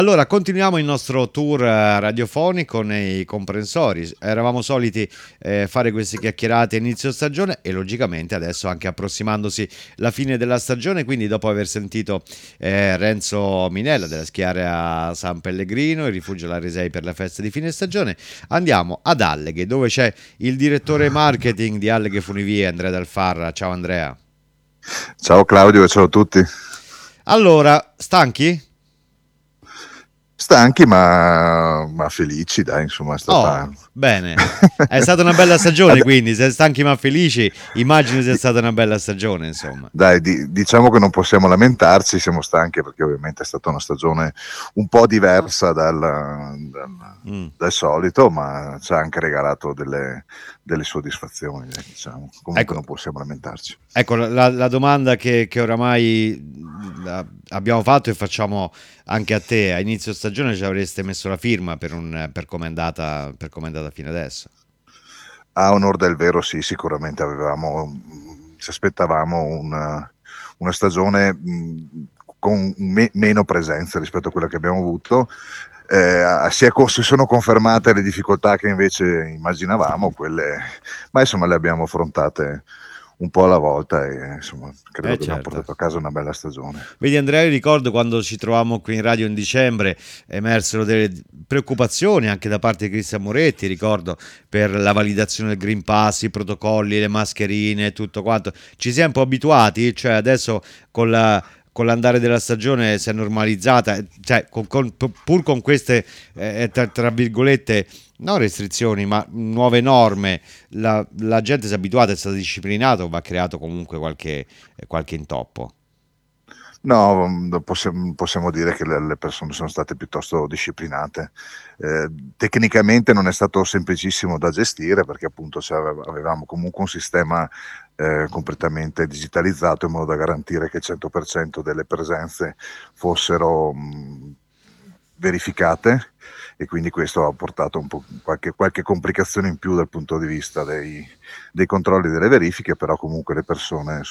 Allora, continuiamo il nostro tour radiofonico nei comprensori. Eravamo soliti fare queste chiacchierate a inizio stagione e logicamente adesso anche approssimandosi la fine della stagione, quindi dopo aver sentito Renzo Minella della Schiera San Pellegrino, il rifugio Laresei per la festa di fine stagione, andiamo ad Alleghe dove c'è il direttore marketing di Alleghe Funivie, Andrea Dalfarra. Ciao Andrea. Ciao Claudio e ciao a tutti. Allora, stanchi? Stanchi ma felici, dai, insomma, è Oh, stata... bene. È stata una bella stagione, Ade- quindi se stanchi ma felici, immagino sia stata una bella stagione, insomma. Dai, diciamo che non possiamo lamentarci, siamo stanchi perché ovviamente è stata una stagione un po' diversa Mm. dal solito, ma ci ha anche regalato delle soddisfazioni, diciamo. Comunque Ecco, non possiamo lamentarci. ecco, la domanda che oramai abbiamo fatto e facciamo anche a te, a inizio stagione ci avreste messo la firma per come è andata fino adesso. A onor del vero, sì, sicuramente ci aspettavamo una stagione con meno presenze rispetto a quella che abbiamo avuto. Si sono confermate le difficoltà che invece immaginavamo, ma insomma le abbiamo affrontate un po' alla volta e insomma credo che abbiamo Certo. portato a casa una bella stagione. Vedi Andrea, io ricordo quando ci trovammo qui in radio in dicembre, emersero delle preoccupazioni anche da parte di Cristian Moretti, ricordo, per la validazione del Green Pass, i protocolli, le mascherine e tutto quanto. Ci siamo un po' abituati, cioè adesso con l'andare della stagione si è normalizzata, cioè pur con queste, tra virgolette, non restrizioni, ma nuove norme, la gente si è abituata, è stata disciplinata o va creato comunque qualche intoppo. No, possiamo dire che le persone sono state piuttosto disciplinate. Tecnicamente non è stato semplicissimo da gestire perché appunto avevamo comunque un sistema completamente digitalizzato in modo da garantire che il 100% delle presenze fossero verificate e quindi questo ha portato un po' qualche complicazione in più dal punto di vista dei controlli delle verifiche, però comunque le persone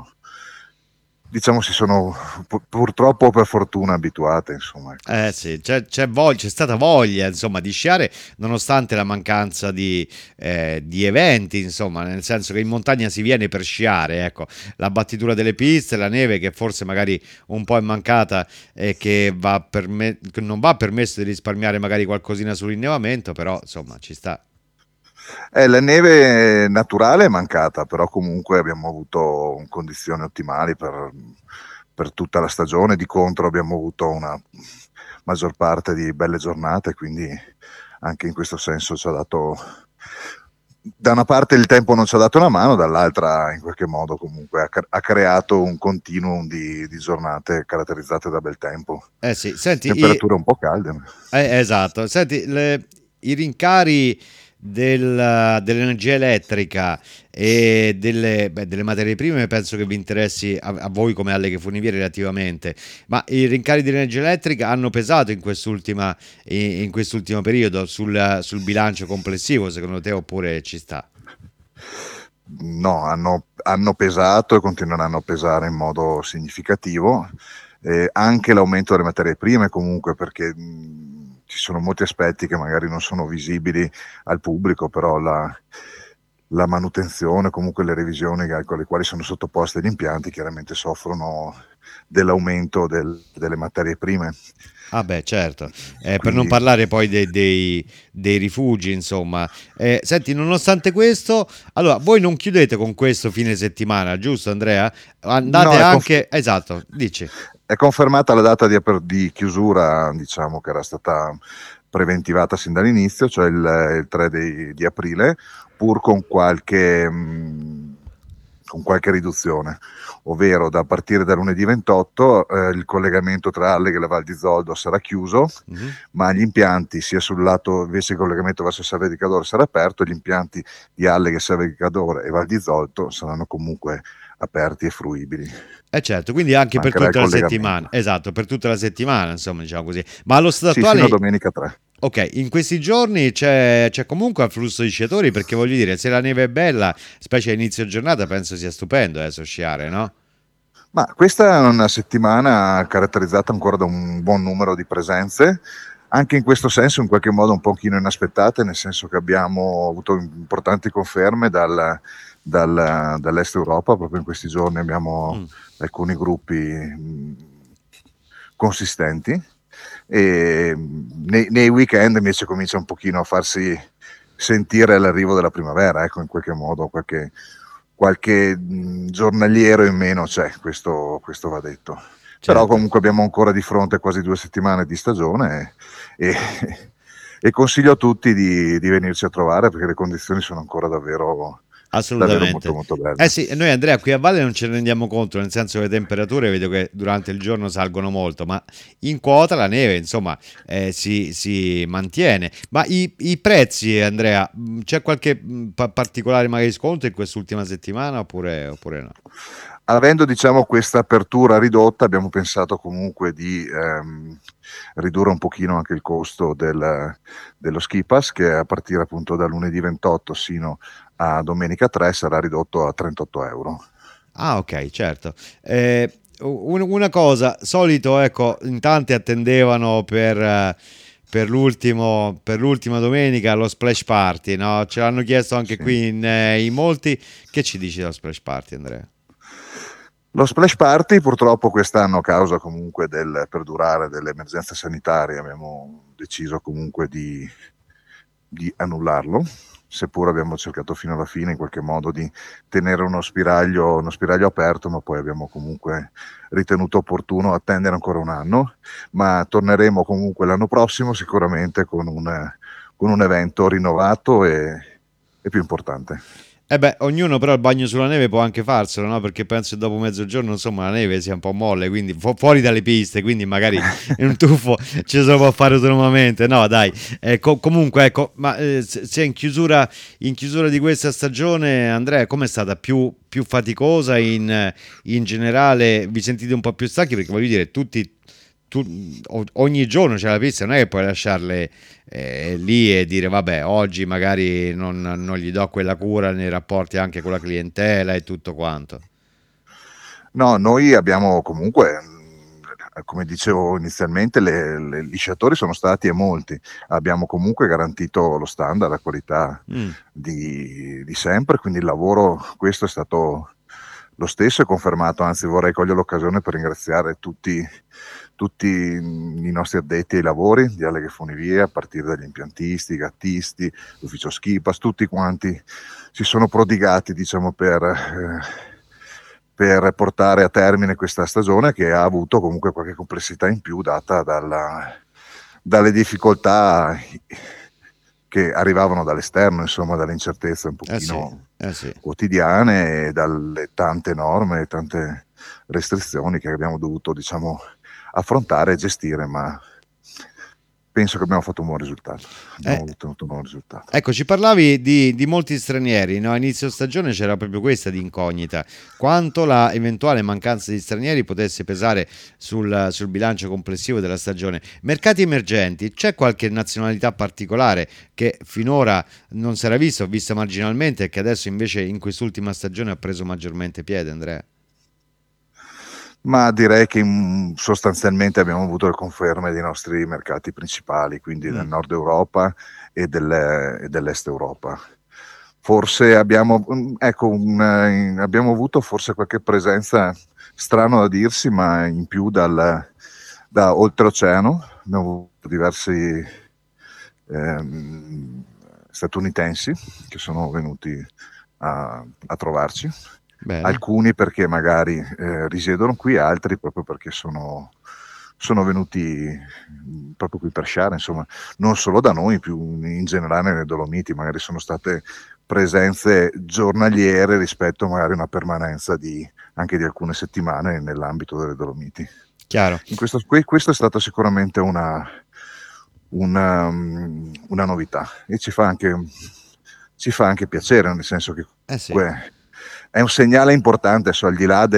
si sono purtroppo o per fortuna abituate, insomma, ecco. Eh sì, c'è stata voglia, insomma, di sciare nonostante la mancanza di eventi, insomma, nel senso che in montagna si viene per sciare, ecco, la battitura delle piste, la neve che forse magari un po' è mancata e che che non va permesso di risparmiare magari qualcosina sull'innevamento, però insomma ci sta. La neve naturale è mancata, però comunque abbiamo avuto condizioni ottimali per tutta la stagione, di contro abbiamo avuto una maggior parte di belle giornate, quindi anche in questo senso ci ha dato, da una parte il tempo non ci ha dato una mano, dall'altra in qualche modo comunque ha creato un continuum di giornate caratterizzate da bel tempo, Eh sì, senti, temperature un po' calde. esatto, senti, i rincari dell'energia elettrica e delle materie prime penso che vi interessi a voi come alle che Funiviere relativamente, ma i rincari dell'energia elettrica hanno pesato in quest'ultimo periodo sul bilancio complessivo secondo te oppure ci sta? No, hanno pesato e continueranno a pesare in modo significativo, anche l'aumento delle materie prime comunque perché ci sono molti aspetti che magari non sono visibili al pubblico, però la manutenzione, comunque le revisioni con le quali sono sottoposti gli impianti chiaramente soffrono dell'aumento delle materie prime. Ah beh, certo. Per non Quindi parlare poi dei rifugi, insomma. Senti, nonostante questo, allora, voi non chiudete con questo fine settimana, giusto Andrea? Andate no, anche... Esatto, dici. è confermata la data di chiusura, diciamo che era stata preventivata sin dall'inizio, cioè il 3 di aprile, pur con qualche riduzione, ovvero da partire da lunedì 28 il collegamento tra Alleghe e la Val di Zoldo sarà chiuso, Mhm. ma gli impianti sia sul lato invece il collegamento verso Serve di Cadore sarà aperto, gli impianti di Alleghe, Serve di Cadore e Val di Zoldo saranno comunque aperti e fruibili. Certo, quindi anche per Mancherà il tutta la settimana. collegamento. Esatto, per tutta la settimana, insomma, diciamo così. Ma allo stato Sì, fino a attuale, domenica 3. ok, in questi giorni c'è comunque afflusso di sciatori, perché voglio dire, se la neve è bella, specie a inizio giornata, penso sia stupendo adesso sciare, no? Ma questa è una settimana caratterizzata ancora da un buon numero di presenze, anche in questo senso in qualche modo un pochino inaspettate, nel senso che abbiamo avuto importanti conferme dall'Est Europa. Proprio in questi giorni abbiamo Mm. alcuni gruppi consistenti, e nei weekend invece comincia un pochino a farsi sentire l'arrivo della primavera, ecco, in qualche modo qualche giornaliero in meno c'è, questo va detto. Però Certo. comunque abbiamo ancora di fronte quasi 2 settimane di stagione, e, e consiglio a tutti di venirci a trovare, perché le condizioni sono ancora davvero molto Assolutamente. molto Eh belle. sì, e noi Andrea qui a Valle non ce ne rendiamo conto, nel senso che le temperature vedo che durante il giorno salgono molto, ma in quota la neve, insomma, si mantiene. Ma i prezzi, Andrea, c'è qualche particolare magari sconto in quest'ultima settimana oppure no? Avendo, diciamo, questa apertura ridotta, abbiamo pensato comunque di ridurre un pochino anche il costo dello ski pass, che a partire appunto da lunedì 28 sino a domenica 3 sarà ridotto a 38 euro. Ah, ok, certo. Una cosa, solito, ecco, in tanti attendevano per l'ultima domenica lo splash party, no? Ce l'hanno chiesto anche Sì. qui in molti. Che ci dici dello splash party, Andrea? Lo splash party purtroppo quest'anno, a causa comunque del perdurare dell'emergenza sanitaria, abbiamo deciso comunque di annullarlo, seppur abbiamo cercato fino alla fine in qualche modo di tenere uno spiraglio aperto, ma poi abbiamo comunque ritenuto opportuno attendere ancora un anno, ma torneremo comunque l'anno prossimo sicuramente con un evento rinnovato e più importante. Eh beh, ognuno però il bagno sulla neve può anche farselo, no? Perché penso che dopo mezzogiorno, insomma, la neve sia un po' molle, quindi fuori dalle piste, quindi magari in un tuffo ci si può fare autonomamente. No, dai. Comunque, ecco, ma se in chiusura di questa stagione, Andrea, com'è stata? Più faticosa in generale? Vi sentite un po' più stanchi? Perché voglio dire, ogni giorno c'è la pista, non è che puoi lasciarle lì e dire vabbè, oggi magari non gli do quella cura nei rapporti anche con la clientela e tutto quanto. No, noi abbiamo comunque, come dicevo inizialmente, gli sciatori sono stati e molti. Abbiamo comunque garantito lo standard, la qualità Mm, di sempre, quindi il lavoro, questo è stato lo stesso e confermato. Anzi, vorrei cogliere l'occasione per ringraziare tutti i nostri addetti ai lavori di Alleghe Funivie, a partire dagli impiantisti, i gattisti, l'ufficio Skipas, tutti quanti si sono prodigati, diciamo, per portare a termine questa stagione, che ha avuto comunque qualche complessità in più data dalle difficoltà che arrivavano dall'esterno, insomma, dalle incertezze un eh sì, pochino eh sì. quotidiane e dalle tante norme e tante restrizioni che abbiamo dovuto, diciamo, affrontare e gestire, ma penso che abbiamo fatto un buon risultato. Eh, Abbiamo ottenuto un buon risultato. ecco, ci parlavi di molti stranieri, no? A inizio stagione c'era proprio questa di incognita, quanto la eventuale mancanza di stranieri potesse pesare sul bilancio complessivo della stagione. Mercati emergenti, c'è qualche nazionalità particolare che finora non si era vista o vista marginalmente e che adesso invece in quest'ultima stagione ha preso maggiormente piede, Andrea? Ma direi che sostanzialmente abbiamo avuto le conferme dei nostri mercati principali, quindi del Mm, nord Europa e dell'est Europa. Forse abbiamo, ecco, abbiamo avuto forse qualche presenza, strano da dirsi, ma in più da oltreoceano. Abbiamo avuto diversi ehm, statunitensi che sono venuti a trovarci, bene. alcuni perché magari risiedono qui, altri proprio perché sono venuti proprio qui per sciare, insomma, non solo da noi, più in generale nelle Dolomiti, magari sono state presenze giornaliere rispetto magari a una permanenza anche di alcune settimane nell'ambito delle Dolomiti. Chiaro. Questo è stato sicuramente una novità, e ci fa anche piacere, nel senso che Eh sì. comunque è un segnale importante, al di là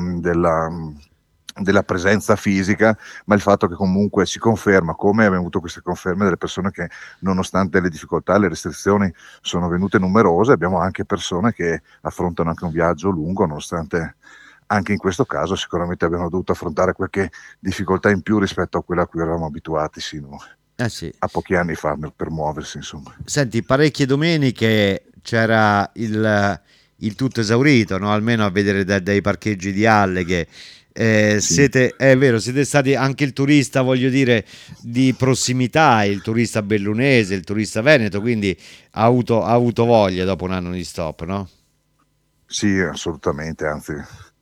della presenza fisica, ma il fatto che comunque si conferma, come abbiamo avuto queste conferme delle persone che nonostante le difficoltà, le restrizioni sono venute numerose. Abbiamo anche persone che affrontano anche un viaggio lungo nonostante anche in questo caso sicuramente abbiamo dovuto affrontare qualche difficoltà in più rispetto a quella a cui eravamo abituati sino Sì. a pochi anni fa per muoversi, insomma. Senti, parecchie domeniche c'era il tutto esaurito, no? Almeno a vedere dai parcheggi di Halle che Sì. è vero, siete stati anche il turista, voglio dire, di prossimità, il turista bellunese, il turista veneto, quindi ha avuto voglia dopo un anno di stop, no? Sì, assolutamente, anzi,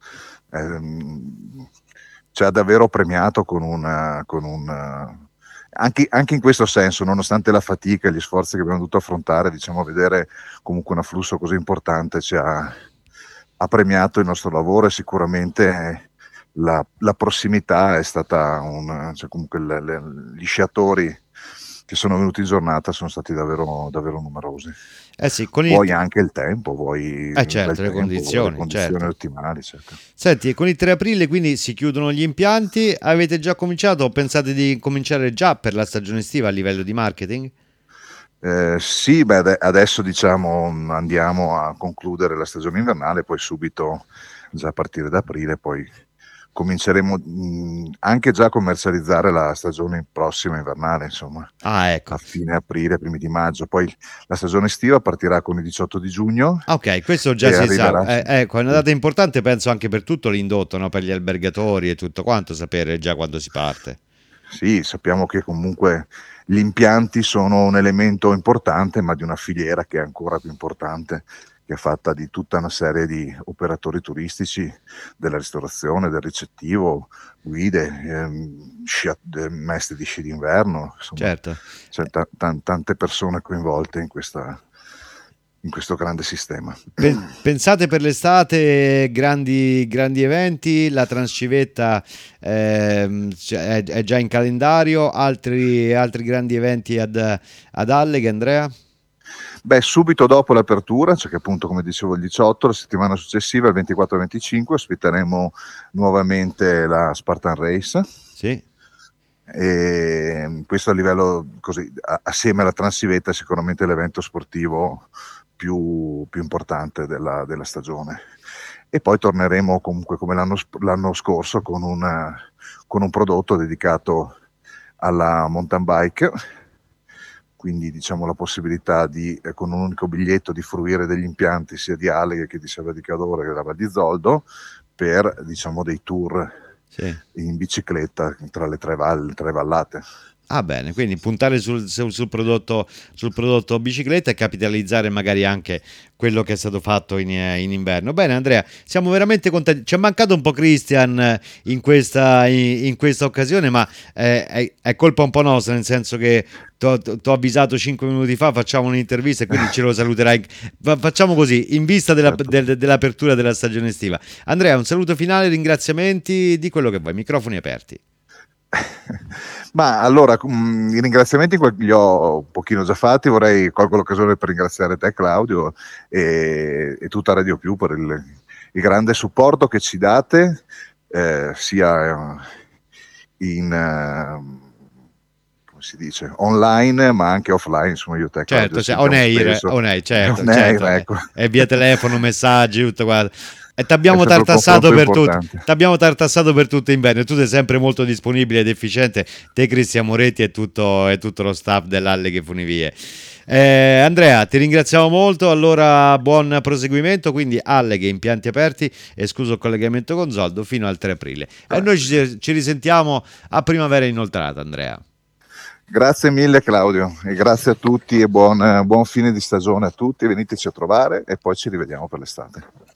ehm, ci ha davvero premiato anche in questo senso, nonostante la fatica e gli sforzi che abbiamo dovuto affrontare, diciamo, vedere comunque un afflusso così importante ha premiato il nostro lavoro, e sicuramente la prossimità è stata cioè comunque gli sciatori che sono venuti in giornata sono stati davvero, davvero numerosi. Eh sì, con il... Vuoi anche il tempo, vuoi il bel certo, le tempo, vuoi le condizioni, condizioni certo. ottimali, certo. Senti, e con il 3 aprile quindi si chiudono gli impianti, avete già cominciato o pensate di cominciare già per la stagione estiva a livello di marketing? Sì, beh, adesso diciamo andiamo a concludere la stagione invernale, poi subito, già a partire da aprile, poi cominceremo anche già a commercializzare la stagione prossima invernale, insomma, Ah, ecco. a fine aprile, primi di maggio. Poi la stagione estiva partirà con il 18 di giugno Ah, ok, questo già e si sa. arriverà. Ecco, è una Sì. data importante, penso anche per tutto l'indotto, no? Per gli albergatori e tutto quanto, sapere già quando si parte. Sì, sappiamo che comunque gli impianti sono un elemento importante, ma di una filiera che è ancora più importante, che è fatta di tutta una serie di operatori turistici, della ristorazione, del ricettivo, guide, maestri di sci d'inverno, insomma, Certo. c'è tante persone coinvolte in questo grande sistema. Pensate per l'estate grandi eventi, la Transcivetta è già in calendario, altri grandi eventi ad Alleghe, Andrea? Beh, subito dopo l'apertura, cioè che appunto come dicevo il 18, la settimana successiva, il 24-25, ospiteremo nuovamente la Spartan Race. Sì. E questo a livello così, assieme alla Transivetta, sicuramente l'evento sportivo più importante della stagione. E poi torneremo comunque come l'anno scorso con un prodotto dedicato alla mountain bike, quindi diciamo la possibilità di con un unico biglietto di fruire degli impianti sia di Alleghe che di Serra di Cadore che della Val di Zoldo, per diciamo dei tour Sì. in bicicletta tra le tre vallate. Ah, bene, quindi puntare sul prodotto bicicletta e capitalizzare magari anche quello che è stato fatto in inverno. Bene, Andrea, siamo veramente contenti. Ci è mancato un po' Christian in questa occasione, ma è colpa un po' nostra, nel senso che t'ho avvisato 5 minuti fa, facciamo un'intervista e quindi ce lo saluterai. Facciamo così, in vista Certo. dell'apertura della stagione estiva. Andrea, un saluto finale, ringraziamenti, di quello che vuoi, microfoni aperti. Ma allora, i ringraziamenti li ho un pochino già fatti, vorrei colgo l'occasione per ringraziare te Claudio e tutta Radio Più per il grande supporto che ci date, sia come si dice, online ma anche offline, insomma io e te Claudio Certo, ci on sentiamo air, spesso. on air, certo, On air, certo. ecco. E via telefono, messaggi, tutto guarda. E È t'abbiamo sempre un tartassato confronto per tutto. importante. T'abbiamo tartassato per tutto inverno. E tu sei sempre molto disponibile ed efficiente. Te, Cristian Moretti e tutto lo staff dell'Alleghe Funivie. Andrea, ti ringraziamo molto. Allora, buon proseguimento. Quindi, Alleghe, impianti aperti, escluso il collegamento con Zoldo, fino al 3 aprile. E noi ci risentiamo a primavera inoltrata, Andrea. Grazie mille Claudio e grazie a tutti e buon fine di stagione a tutti, veniteci a trovare e poi ci rivediamo per l'estate.